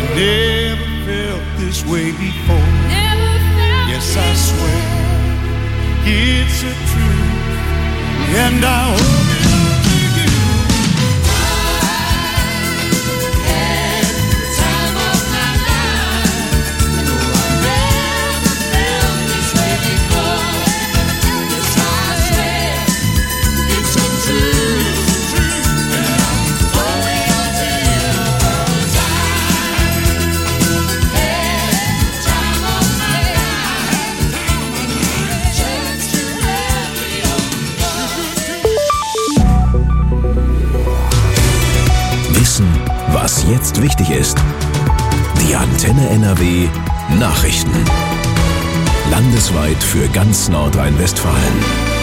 Never felt this way before. Yes, I swear it's a truth, and I hope it all to you. I had the time of my life. No, I never felt this way before. Yes, I swear it's a truth, and I'm only on to you. 'Cause I Wissen, was jetzt wichtig ist. Die Antenne NRW Nachrichten. Landesweit für ganz Nordrhein-Westfalen.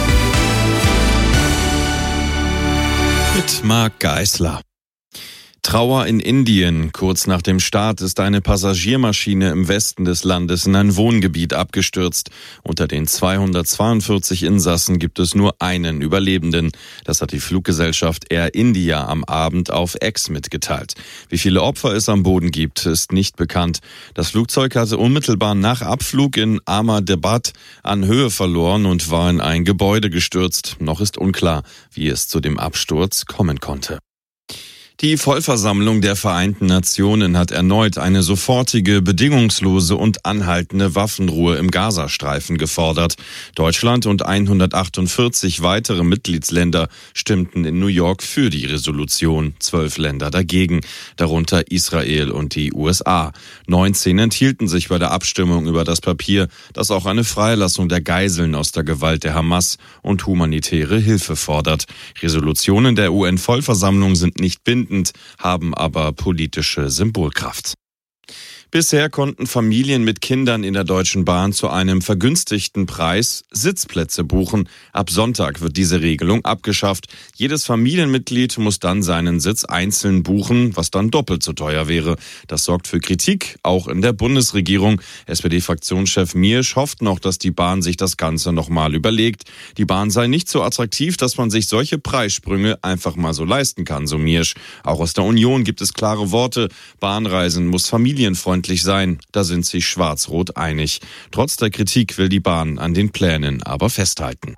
Mit Marc Geisler. Trauer in Indien. Kurz nach dem Start ist eine Passagiermaschine im Westen des Landes in ein Wohngebiet abgestürzt. Unter den 242 Insassen gibt es nur einen Überlebenden. Das hat die Fluggesellschaft Air India am Abend auf X mitgeteilt. Wie viele Opfer es am Boden gibt, ist nicht bekannt. Das Flugzeug hatte unmittelbar nach Abflug in Ahmedabad an Höhe verloren und war in ein Gebäude gestürzt. Noch ist unklar, wie es zu dem Absturz kommen konnte. Die Vollversammlung der Vereinten Nationen hat erneut eine sofortige, bedingungslose und anhaltende Waffenruhe im Gazastreifen gefordert. Deutschland und 148 weitere Mitgliedsländer stimmten in New York für die Resolution, 12 Länder dagegen, darunter Israel und die USA. 19 enthielten sich bei der Abstimmung über das Papier, das auch eine Freilassung der Geiseln aus der Gewalt der Hamas und humanitäre Hilfe fordert. Resolutionen der UN-Vollversammlung sind nicht bindend, haben aber politische Symbolkraft. Bisher konnten Familien mit Kindern in der Deutschen Bahn zu einem vergünstigten Preis Sitzplätze buchen. Ab Sonntag wird diese Regelung abgeschafft. Jedes Familienmitglied muss dann seinen Sitz einzeln buchen, was dann doppelt so teuer wäre. Das sorgt für Kritik, auch in der Bundesregierung. SPD-Fraktionschef Miersch hofft noch, dass die Bahn sich das Ganze nochmal überlegt. Die Bahn sei nicht so attraktiv, dass man sich solche Preissprünge einfach mal so leisten kann, so Miersch. Auch aus der Union gibt es klare Worte. Bahnreisen muss familienfreundlich sein. Da sind sich Schwarz-Rot einig. Trotz der Kritik will die Bahn an den Plänen aber festhalten.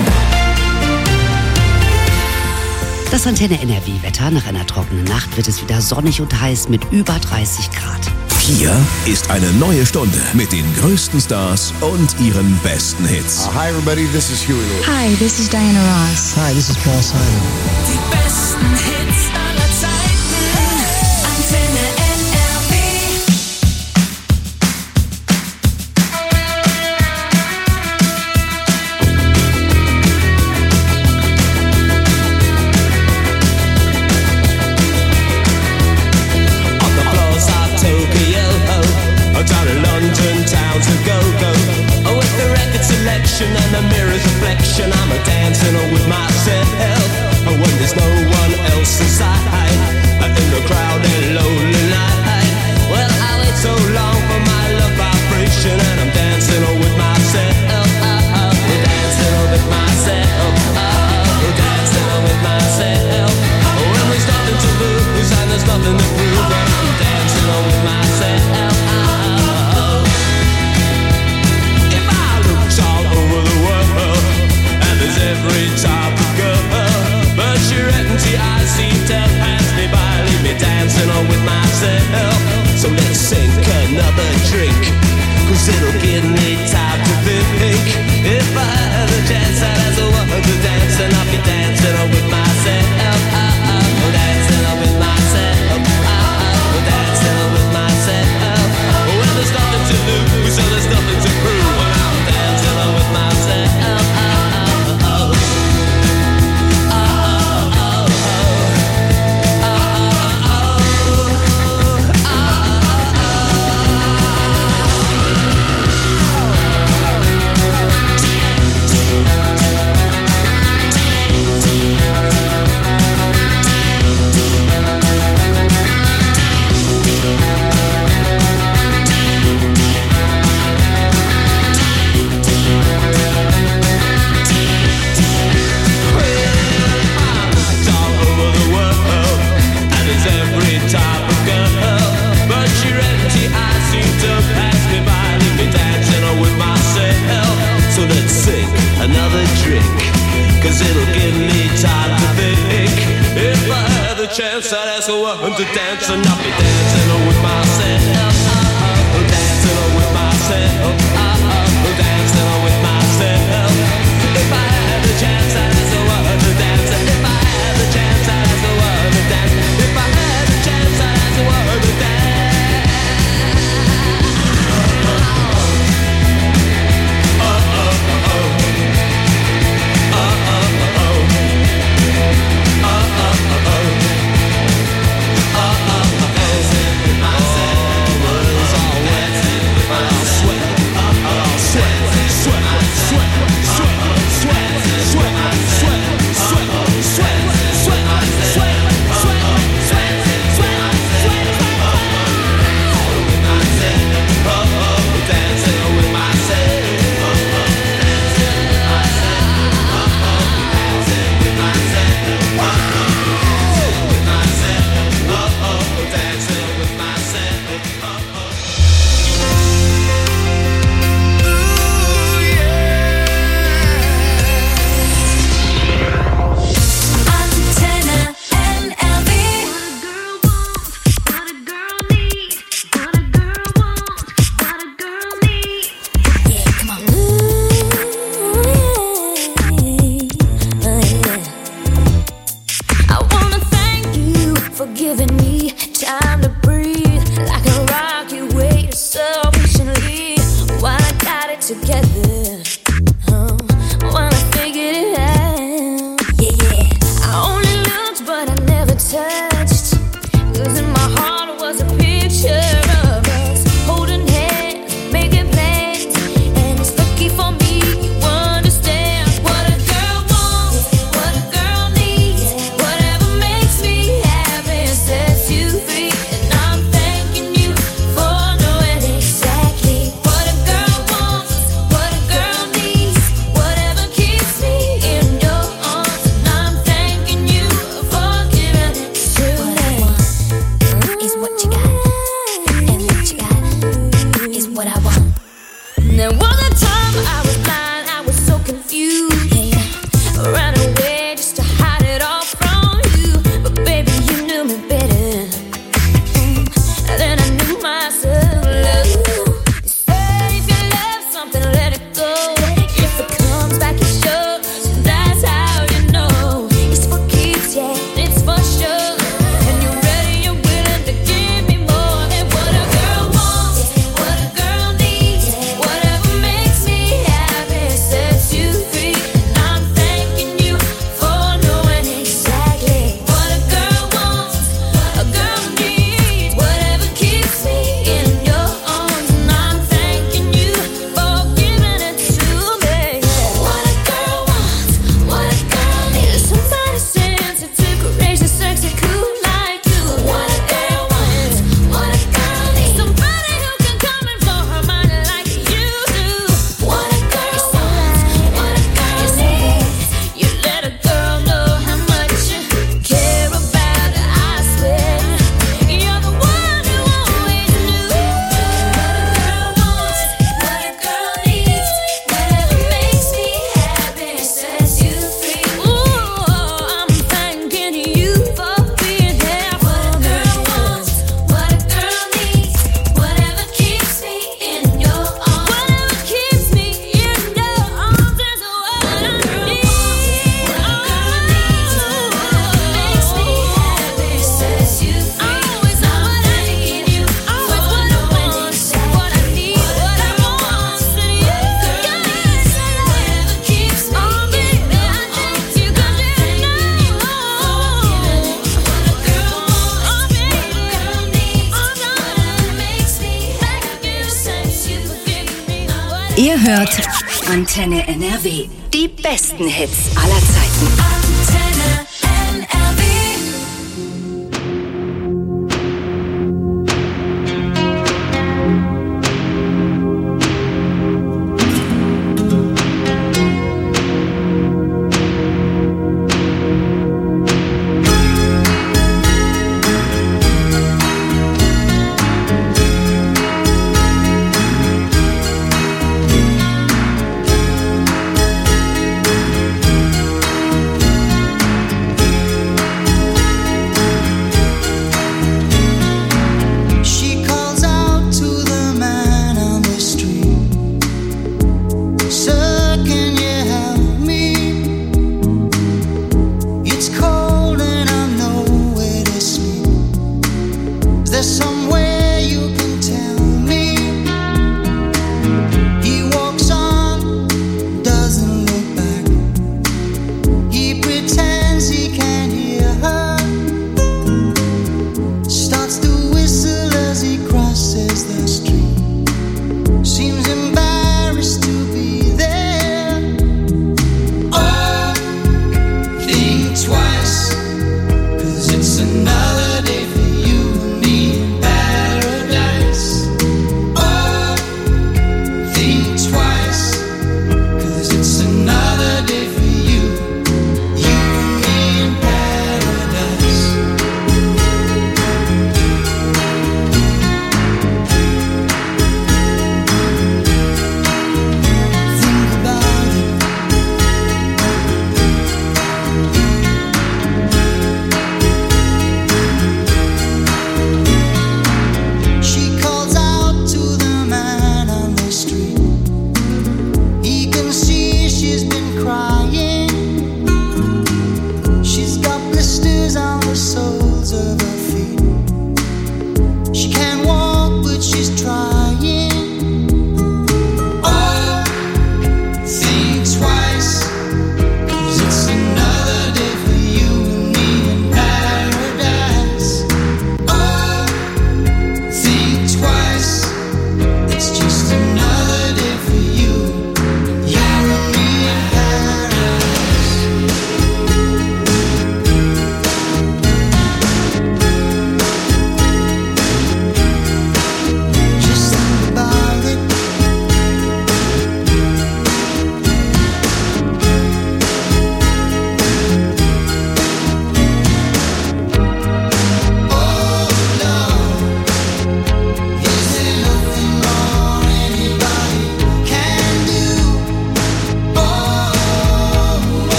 Das Antenne NRW-Wetter. Nach einer trockenen Nacht wird es wieder sonnig und heiß mit über 30 Grad. Hier ist eine neue Stunde mit den größten Stars und ihren besten Hits. Hi everybody, this is Huey Lewis. Hi, this is Diana Ross. Hi, this is Paul Simon. Die besten Hits aller Zeiten. Antenne NRW. On the floors of Tokyo, down in London town to go. With the record selection and the mirror's reflection, I'm a dancing with myself. When there's no one else inside, in the crowded lonely night. Well, I wait so long for my love vibration, and I'm dancing with myself. Dancing with myself. Dancing with myself. When there's nothing to lose and there's nothing to prove, I'm dancing with myself. If I looked all over the world, and there's every type of girl, but your empty eyes seem to pass me by, leave me dancing on with myself. So let's sink another drink, 'cause it'll give me time to think. If I had a chance, I'd ask a woman to dance, and I'll be dancing on with myself. Dancing on with myself. Dancing on with myself. Well, there's nothing to lose, so there's nothing to prove, and I'm dancing on with myself. 'cause it'll give me time to think. If I had the chance, I'd ask a woman to dance and not be dancing with myself. Dancing with myself. Dancing with myself. If I had the chance, I'd ask a woman to dance. If I had the chance, I'd ask a woman to dance. If I had the chance, I'd ask a woman to dance. Ihr hört Antenne NRW. Die besten Hits aller Zeiten. Antenne NRW.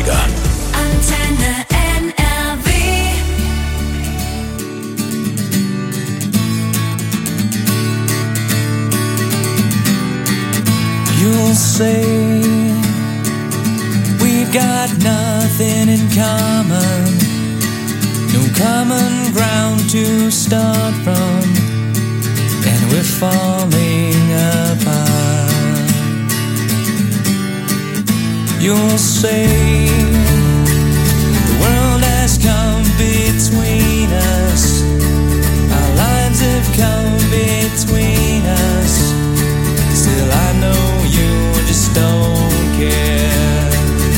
Aufreger. Antenne NRW. You'll say we've got nothing in common, no common ground to start from, and we're falling apart. You'll say the world has come between us, our lives have come between us. Still I know you just don't care.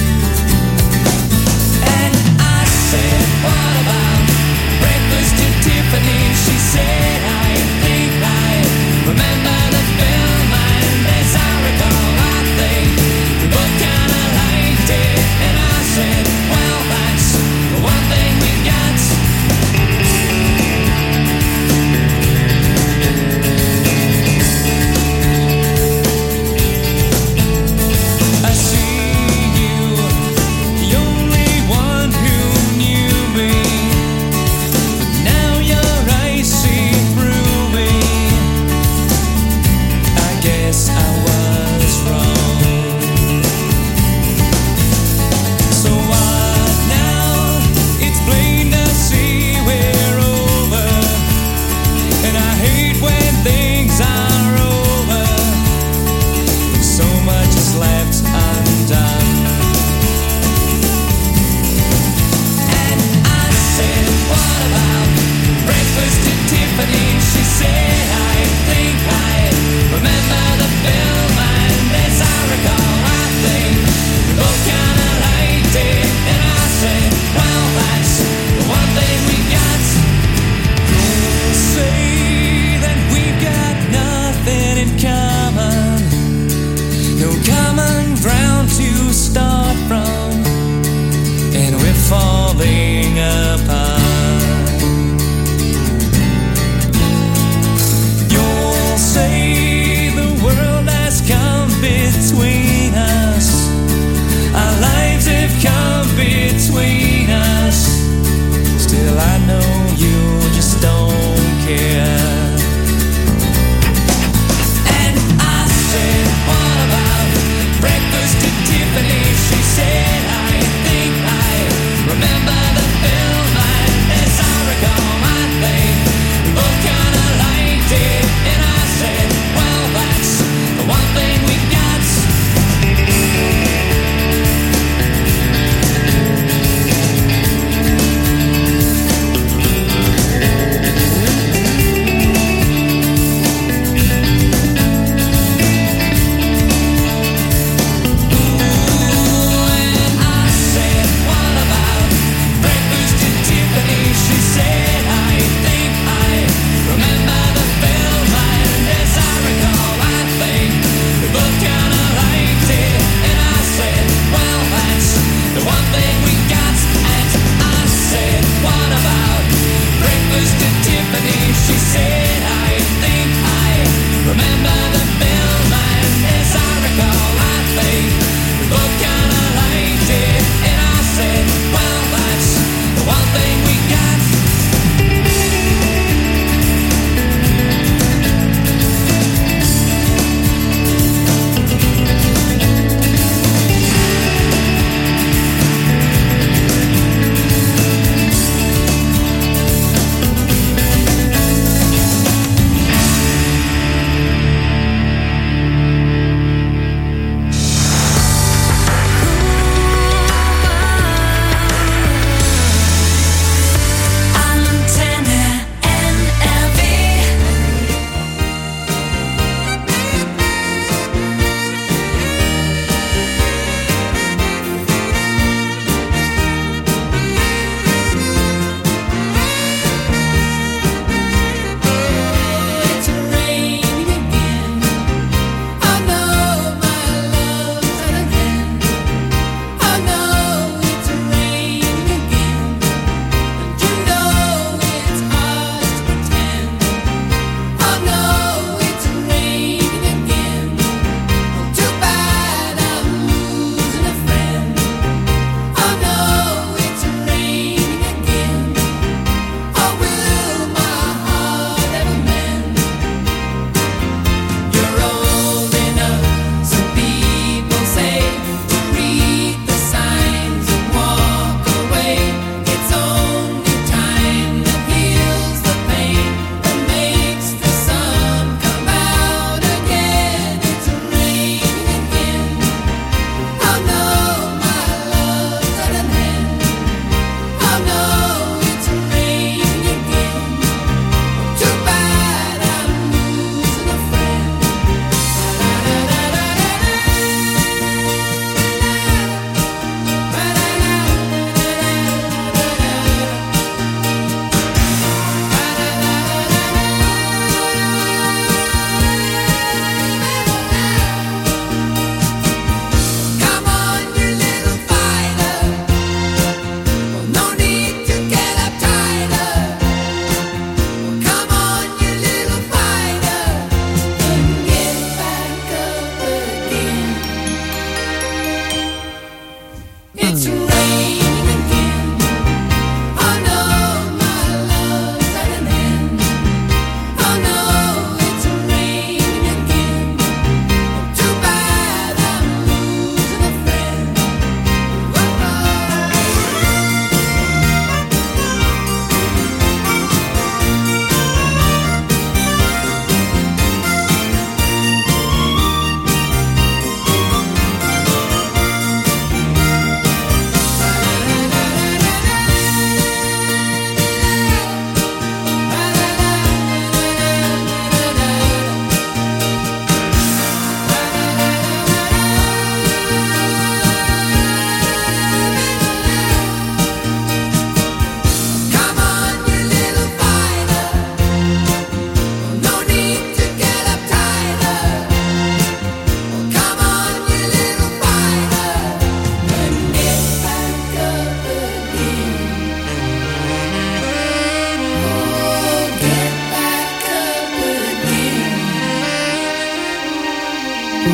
And I said, what about breakfast at Tiffany? She said, I think I remember the film, and as I recall, I think we both kinda liked it. And I said,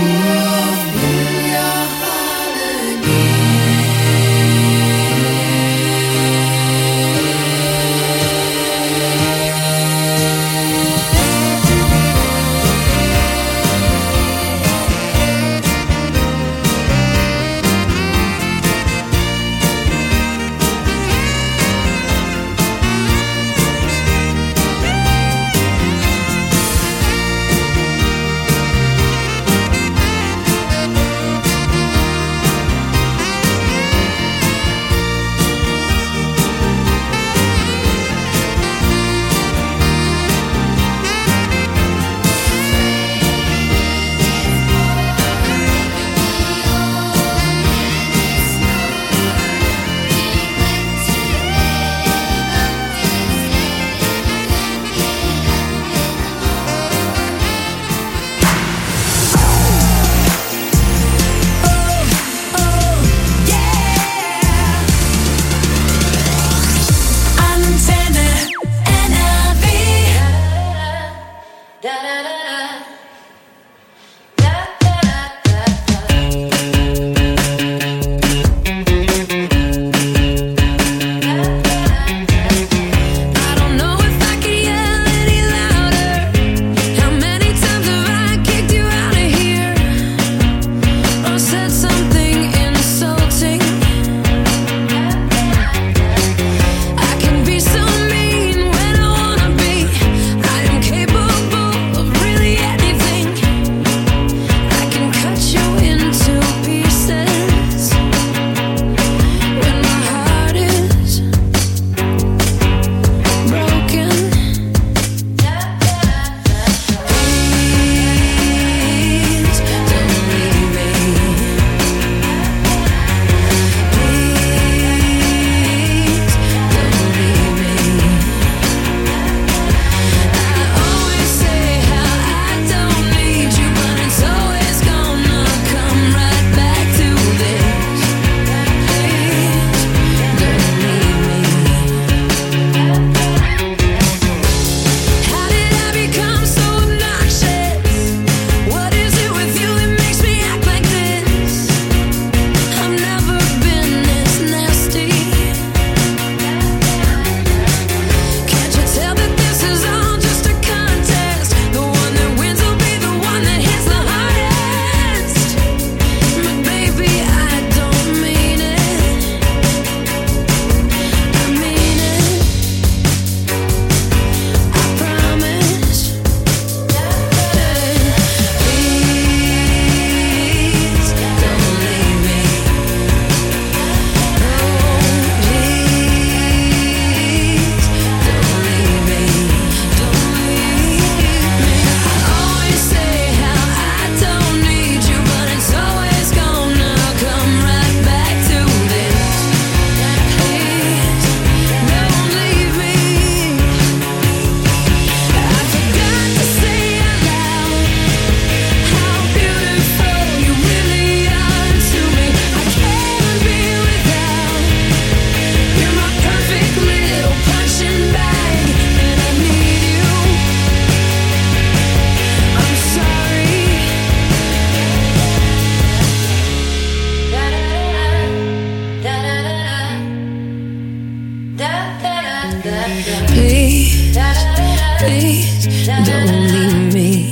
Please don't leave me.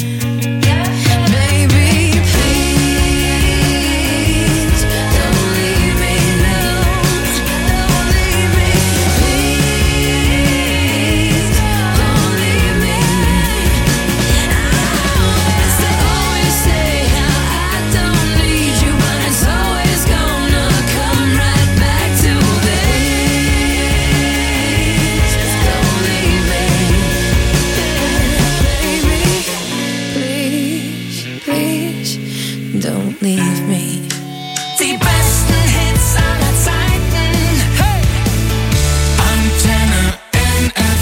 Baby, please don't leave me. No, don't leave me. Please don't leave me. I always say how I don't need you, but it's always gonna come right back to this. Don't leave me. Please, don't leave me. Die besten Hits aller Zeiten. Hey! Antenne NRW.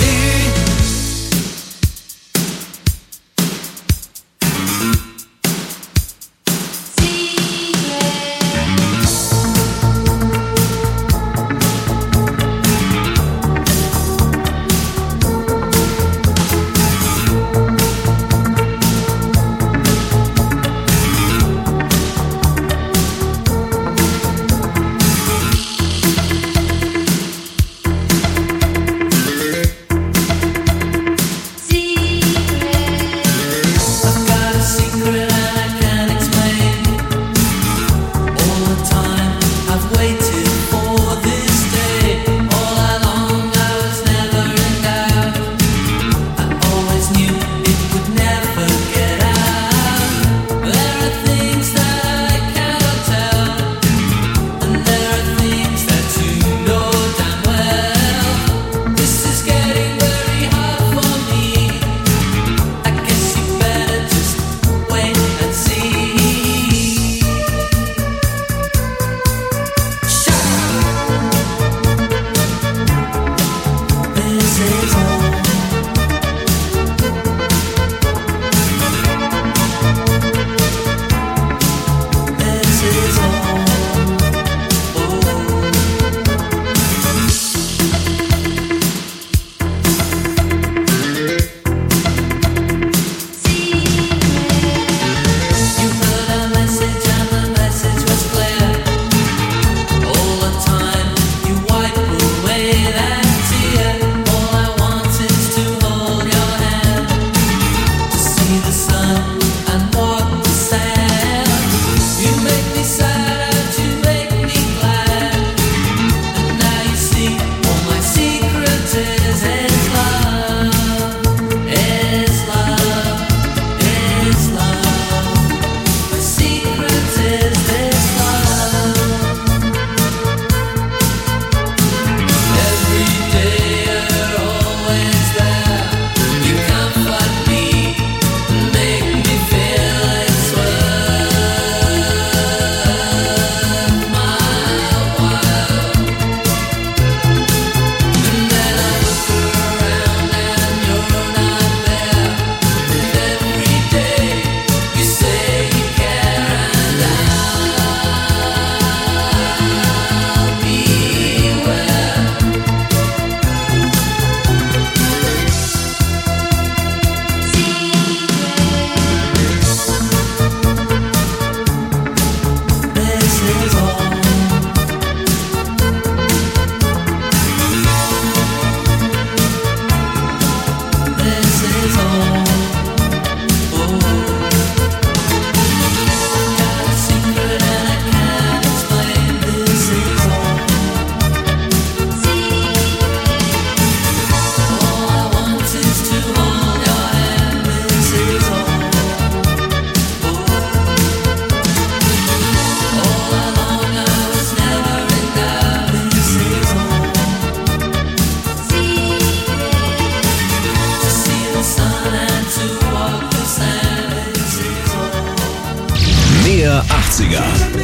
Mehr 80er.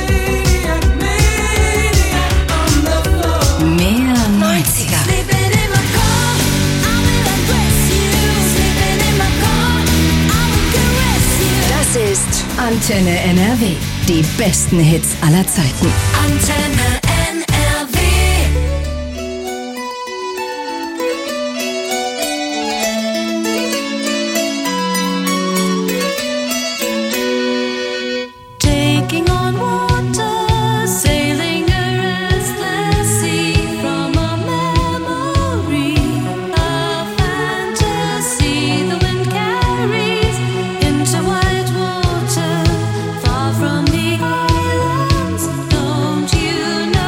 Mehr 90er. Das ist Antenne NRW. Die besten Hits aller Zeiten. Antenne NRW. Taking on water, sailing a restless sea from a memory, a fantasy the wind carries into white water, far from the islands. Don't you know?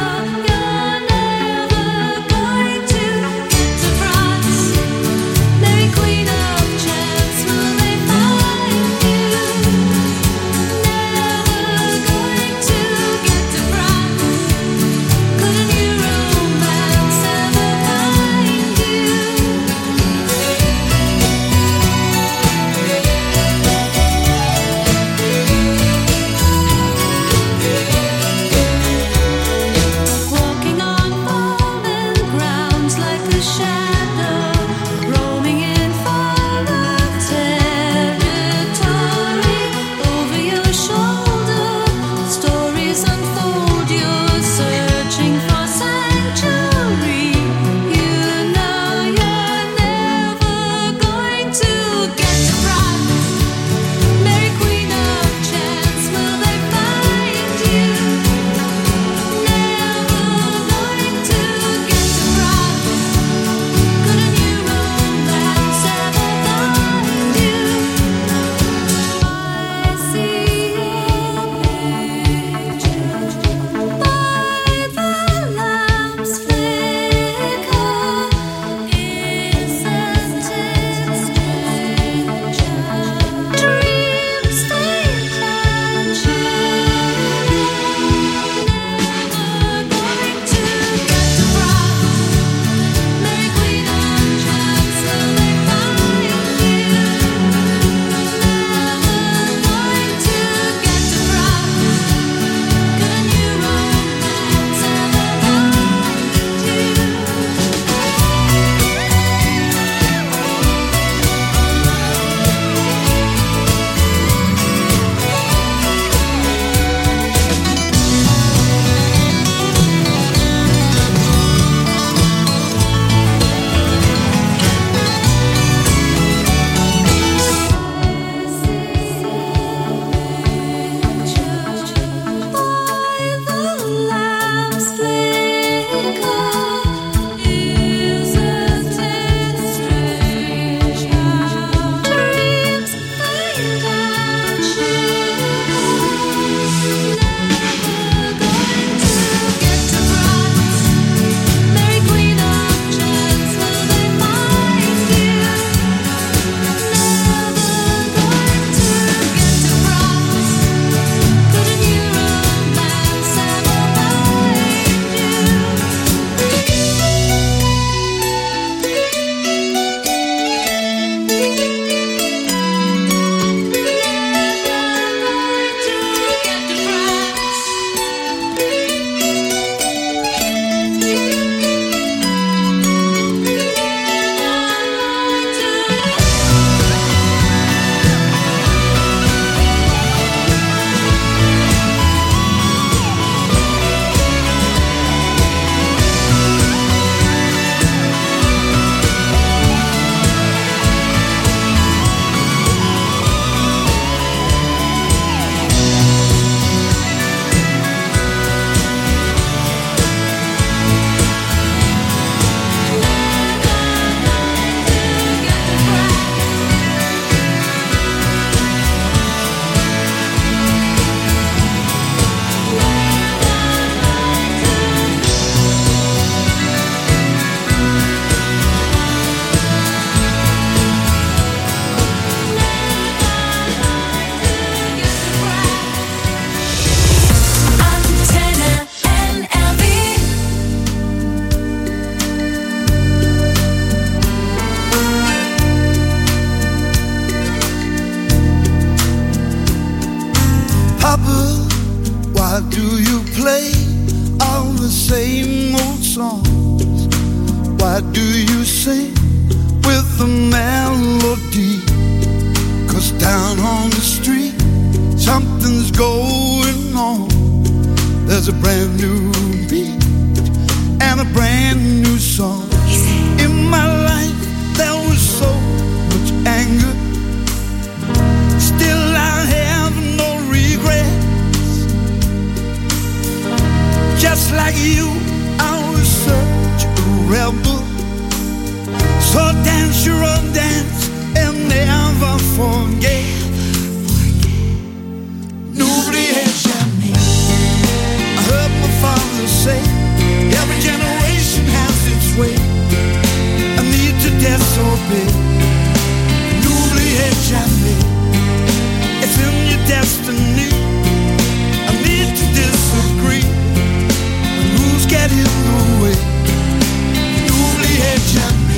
Why do you play all the same old songs? Why do you sing with the melody? 'Cause down on the street something's going on. There's a brand new beat and a brand new song. In my life there was so much anger, still I have no regrets. Just like you, I was such a rebel. So dance your own dance and never forget. Nobody has me. I heard my father say, every generation has its way. I need to disobey. Nobody has me. It's in your destiny. I need to disagree. When rules get in the way. Nobody has me.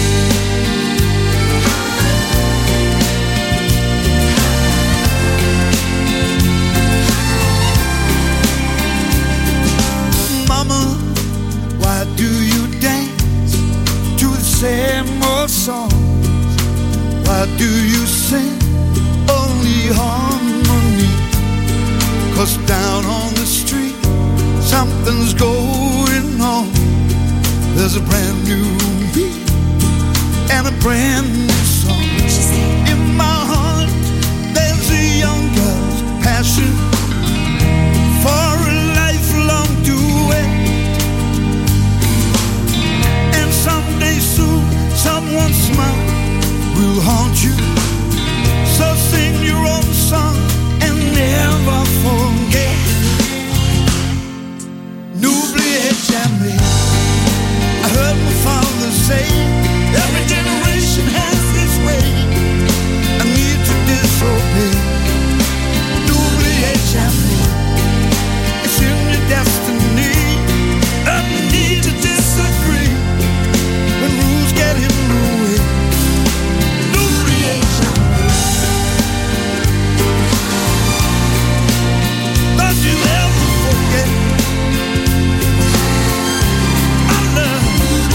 Mama, why do you dance to the same old songs? Why do you sing only harmony? 'Cause down on the street something's going on. There's a brand new beat and a brand new song. In my heart there's a young girl's passion for a lifelong duet. And someday soon someone's smile will haunt you. So sing your own song and never forget. N'oubliez jamais. I heard my father say, every generation has its way. I need to disobey. N'oubliez jamais. It's in your destiny. I need to disagree when rules get in the way. N'oubliez jamais. Don't you ever forget. I love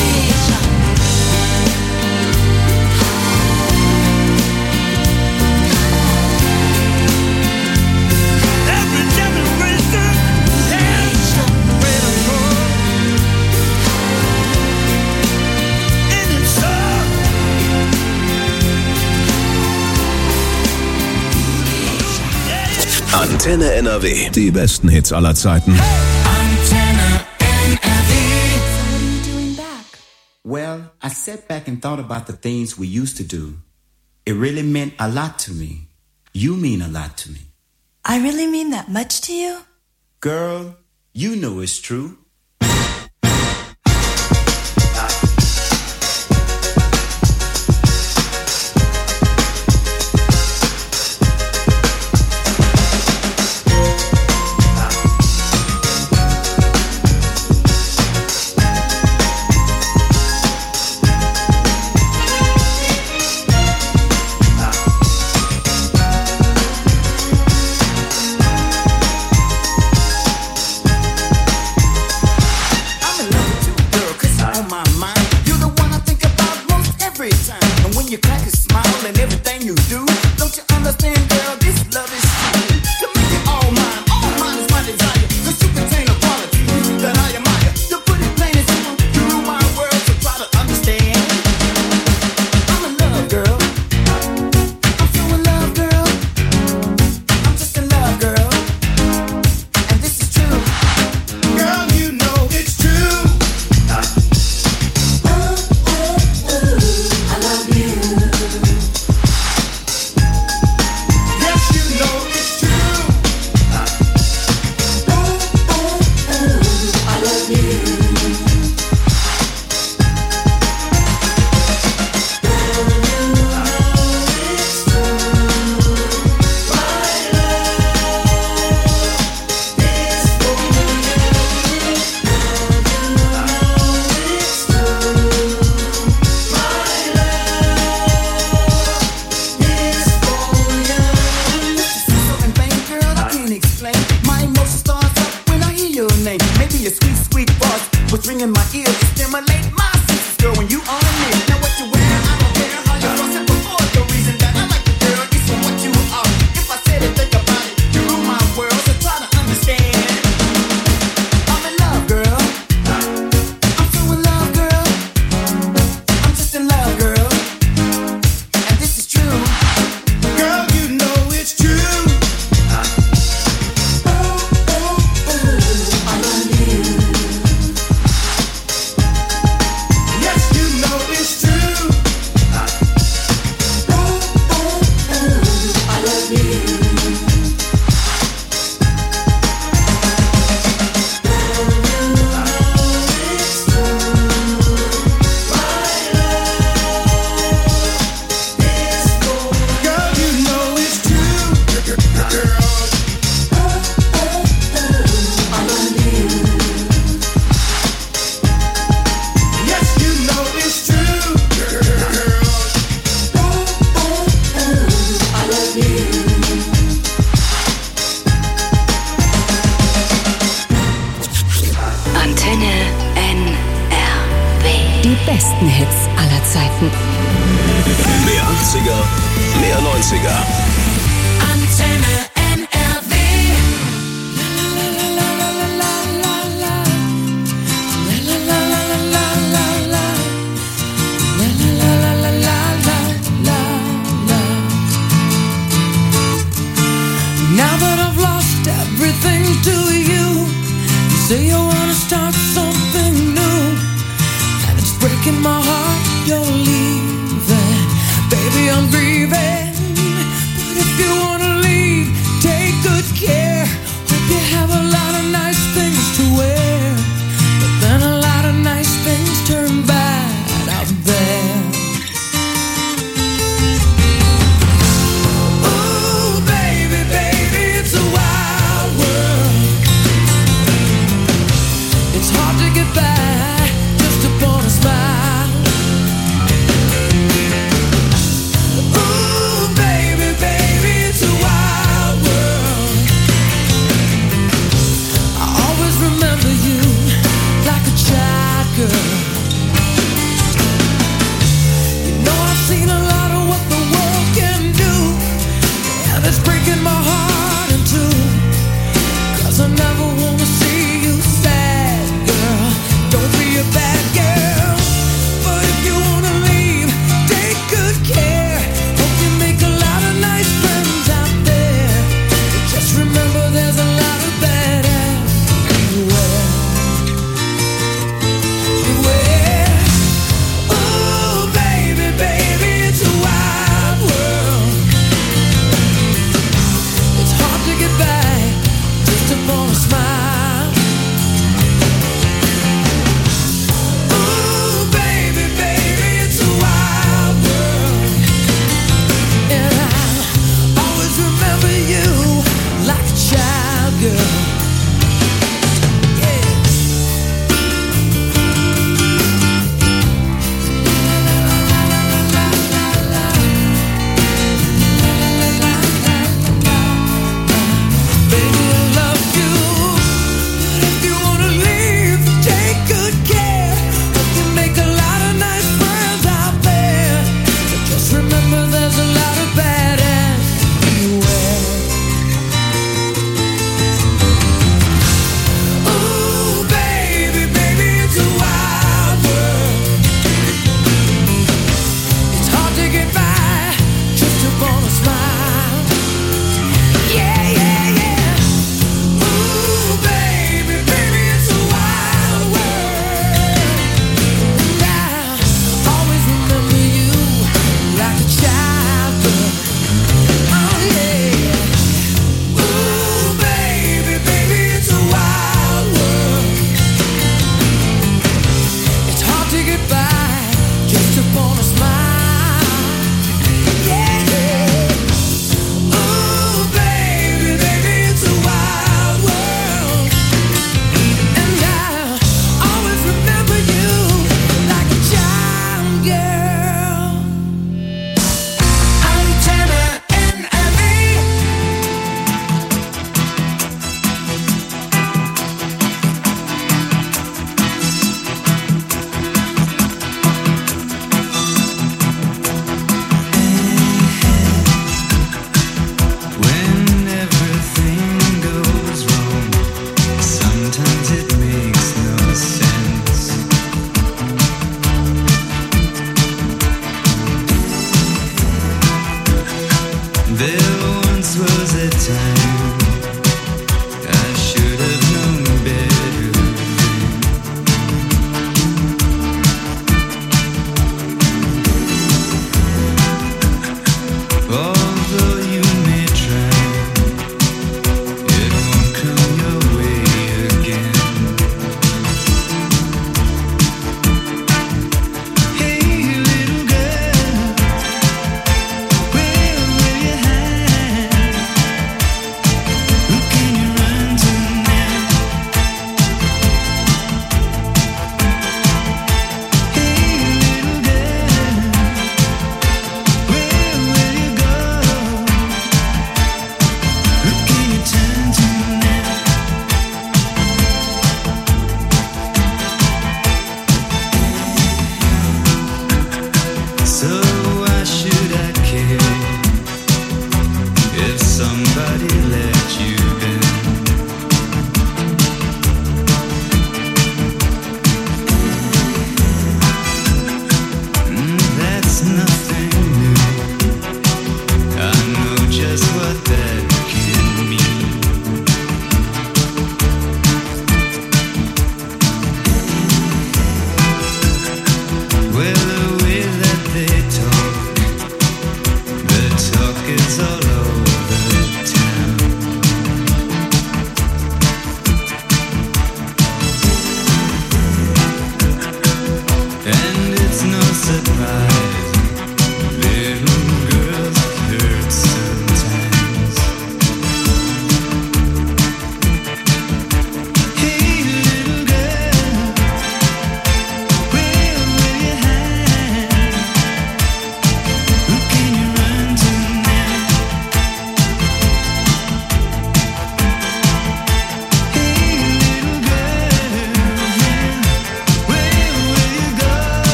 every generation has a way to go. And it's Antenne NRW. Die besten Hits aller Zeiten. Antenne NRW. Well, I sat back and thought about the things we used to do. It really meant a lot to me. You mean a lot to me. I really mean that much to you? Girl, you know it's true. explain. My emotions start What's ringing my ears is stimulate my senses, girl, when you on me. Now what you wear, I don't care how you cross it before. The reason that I like you, girl, is for what you are. If I said it, think about it. You rule my world, so try to understand. I'm in love, girl. I'm so in love, girl. I'm just in love, girl. And this is true. Girl, you know it's true. Besten Hits aller Zeiten. Mehr 80er, mehr 90er. Antenne NRW. Now that I've lost everything to you, you say you wanna start something new. Breaking my heart, you're leaving. Baby, I'm grieving. But if you wanna leave, take good care. Hope you have a lot of nice things to wear. But then a lot of nice things turn bad out there. Ooh, baby, baby, it's a wild world. It's hard to get back just upon a smile. Ooh, baby, baby, it's a wild world. I always remember you like a child girl. You know I've seen a lot of what the world can do, and it's breaking my heart in two. 'Cause I never wanna see you sad, girl. Don't be a bad girl. But if you wanna leave, take good care. Hope you make a lot of nice friends out there. But just remember there's a lot of bad everywhere. Beware. Ooh, baby, baby, it's a wild world. It's hard to get back just upon a smile. Ooh, baby, baby, it's a wild world. And I always remember you like a child girl. Yeah. Baby, I love you.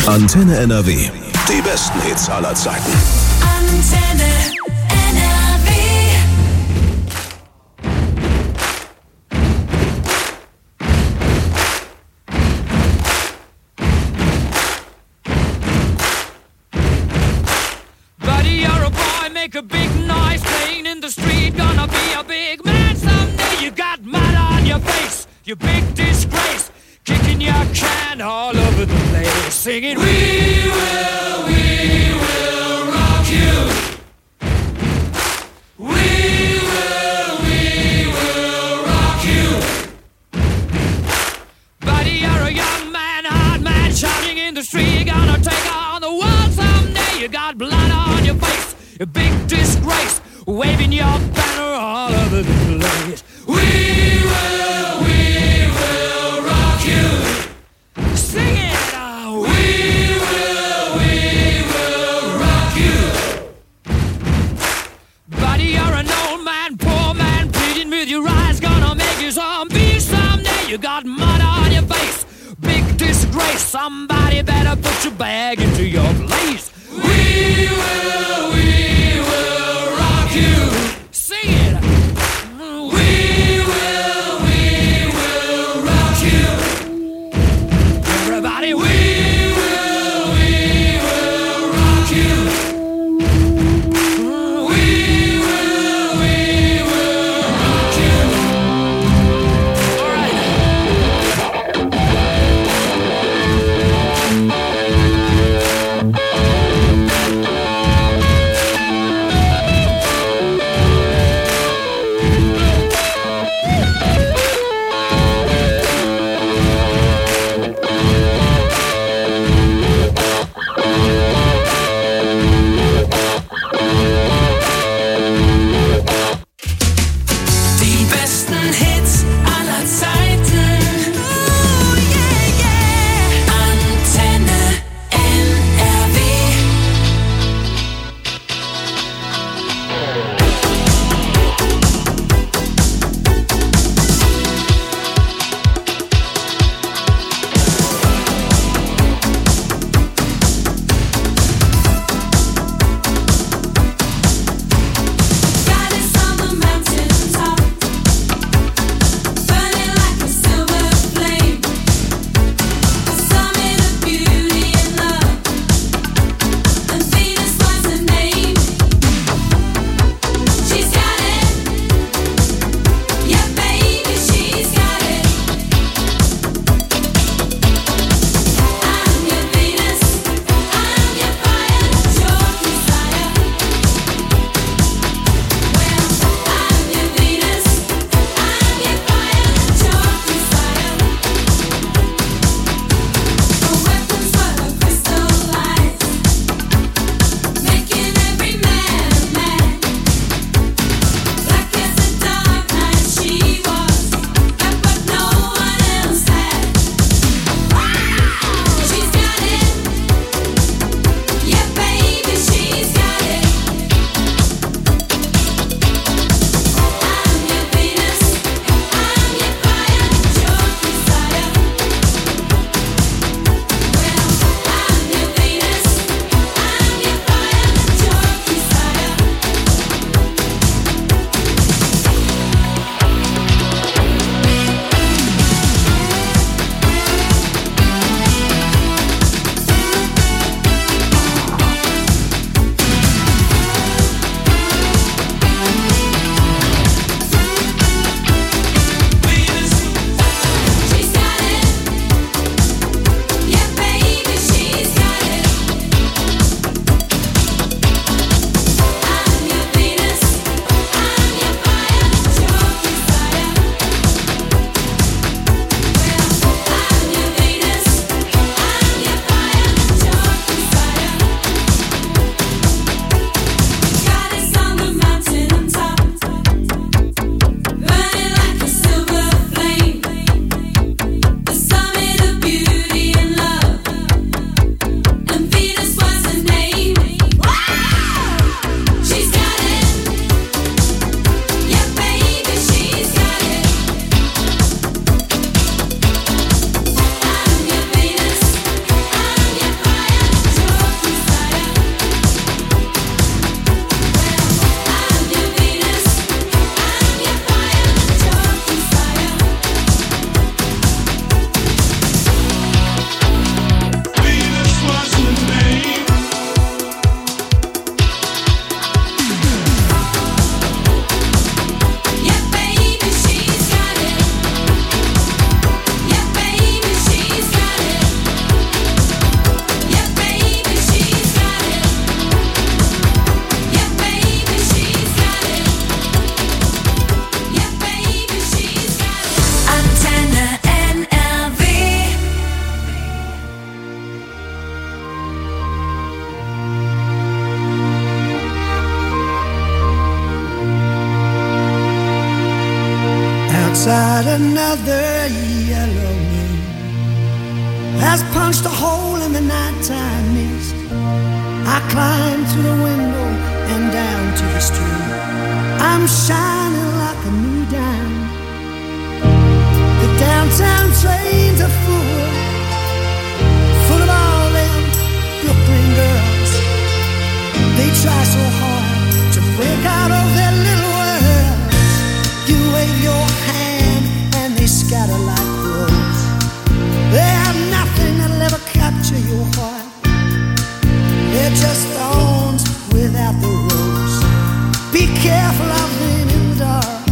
Antenne NRW. Die besten Hits aller Zeiten. Antenne NRW. Buddy, you're a boy, make a big noise playing in the street. Gonna be a big man someday. You got mud on your face, you big disgrace. Kicking your can all over the place, singing, we will rock you. We will rock you. Buddy, you're a young man, hard man, shouting in the street. You're gonna take on the world someday. You got blood on your face, a big disgrace, waving your banner all over the place. We will rock you. Sing it out. We will rock you. Buddy, you're an old man, poor man, pleading with your eyes, gonna make you zombie someday. You got mud on your face, big disgrace. Somebody better put your bag into your place. We will rock you. Sing it. We will rock you. Everybody, we will rock you. We will rock you. All right. Outside another yellow moon has punched a hole in the nighttime mist. I climb through the window and down to the street. I'm shining like a new dime. The downtown trains are full of all them Brooklyn girls. They try so hard to break out of their little world. You wave your hand and they scatter like crows. They have nothing that'll ever capture your heart. They're just thorns without the rose. Be careful of them in the dark.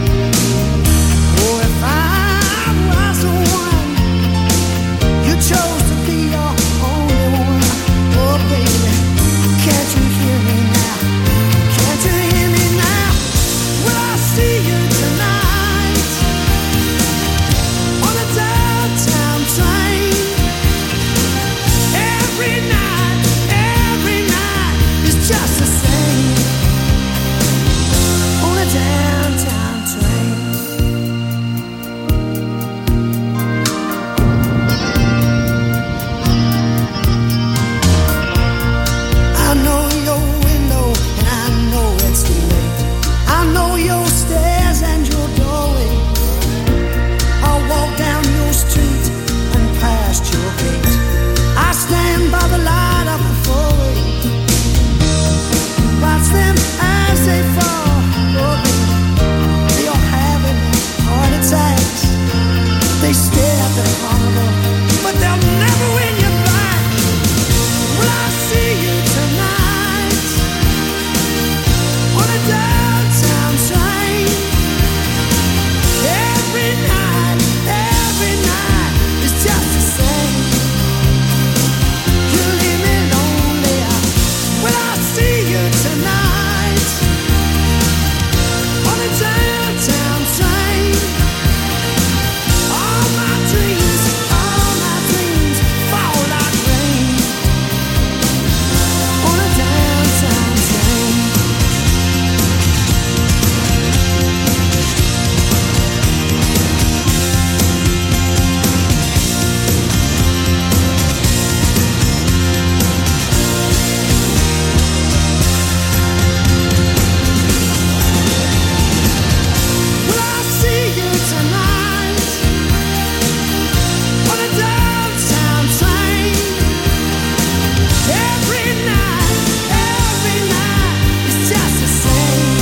Oh, if I was the one you chose to be your only one. Oh, baby, can't you hear me now? Can't you hear me now? Will I see you tonight on the downtown train? Every night is just the same on the downtown train. I know your window and I know it's too late. I know your stairs and your doorway. I'll walk down your street and past your gate. I stand by the light of the four-way. Watch them as they fall. Oh, baby, they are having heart attacks. They stare at the carnival, but they'll never win you back. Will I see you tonight on a downtown train? Every night is just the same. You leave me lonely. Will I see you tonight on a downtown train? All my dreams fall like rain on a downtown train. Will I see you tonight on a downtown train? Every night is just the same.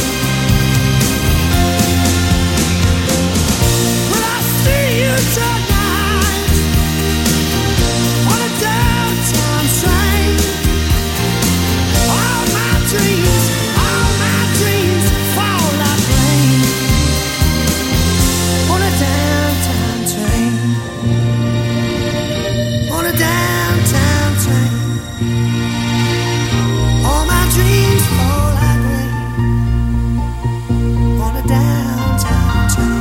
Will I see you tonight on a downtown train? All my dreams fall like rain on a downtown train. On a downtown train. All my dreams fall like rain on a downtown train.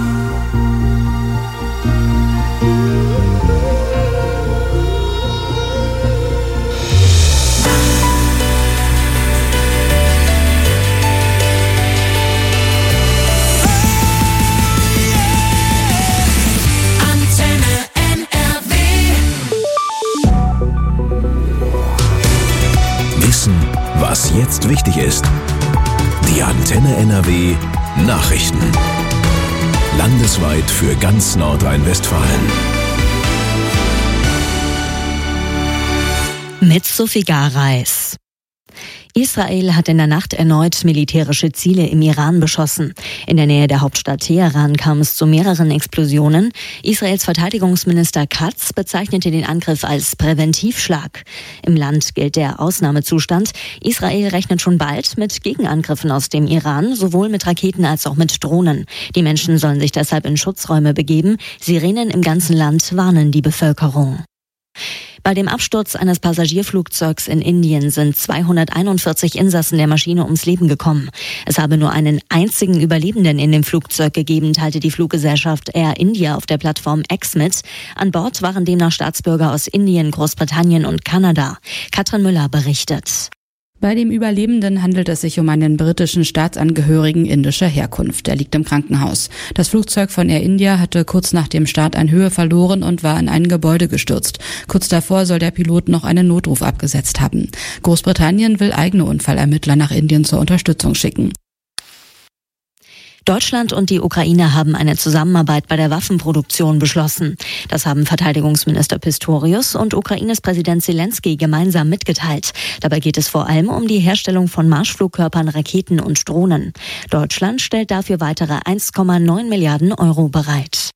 Antenne NRW. Wissen, was jetzt wichtig ist. Die Antenne NRW Nachrichten. Landesweit für ganz Nordrhein-Westfalen. Mit Sophie Gareis. Israel hat in der Nacht erneut militärische Ziele im Iran beschossen. In der Nähe der Hauptstadt Teheran kam es zu mehreren Explosionen. Israels Verteidigungsminister Katz bezeichnete den Angriff als Präventivschlag. Im Land gilt der Ausnahmezustand. Israel rechnet schon bald mit Gegenangriffen aus dem Iran, sowohl mit Raketen als auch mit Drohnen. Die Menschen sollen sich deshalb in Schutzräume begeben. Sirenen im ganzen Land warnen die Bevölkerung. Bei dem Absturz eines Passagierflugzeugs in Indien sind 241 Insassen der Maschine ums Leben gekommen. Es habe nur einen einzigen Überlebenden in dem Flugzeug gegeben, teilte die Fluggesellschaft Air India auf der Plattform X mit. An Bord waren demnach Staatsbürger aus Indien, Großbritannien und Kanada. Katrin Müller berichtet. Bei dem Überlebenden handelt es sich um einen britischen Staatsangehörigen indischer Herkunft. Er liegt im Krankenhaus. Das Flugzeug von Air India hatte kurz nach dem Start an Höhe verloren und war in ein Gebäude gestürzt. Kurz davor soll der Pilot noch einen Notruf abgesetzt haben. Großbritannien will eigene Unfallermittler nach Indien zur Unterstützung schicken. Deutschland und die Ukraine haben eine Zusammenarbeit bei der Waffenproduktion beschlossen. Das haben Verteidigungsminister Pistorius und Ukraines Präsident Zelensky gemeinsam mitgeteilt. Dabei geht es vor allem um die Herstellung von Marschflugkörpern, Raketen und Drohnen. Deutschland stellt dafür weitere 1,9 Milliarden Euro bereit.